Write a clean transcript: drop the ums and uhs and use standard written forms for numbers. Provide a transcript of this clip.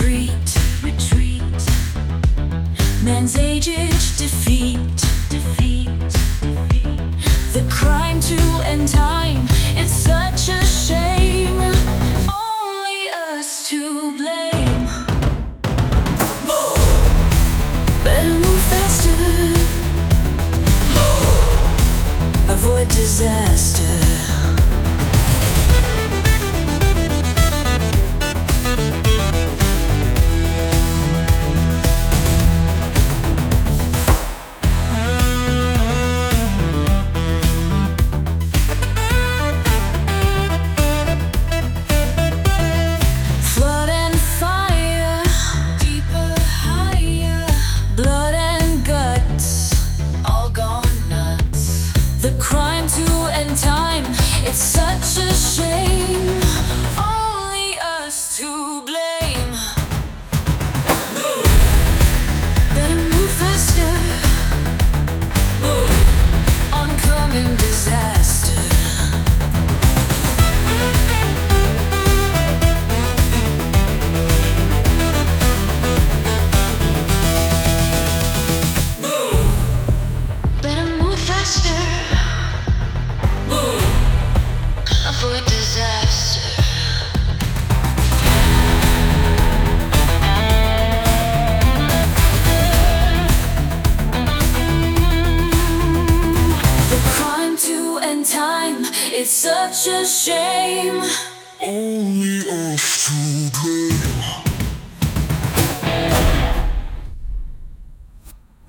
retreat. Man's aged defeat. The crime to end time, it's such a shame. Only us to blame. Better move faster. Avoid disaster. It's such a shame. Only us to blame. Better move faster. Oncoming disaster. Better move faster. Avoid disaster. The crime to end time, it's such a shame. Only us to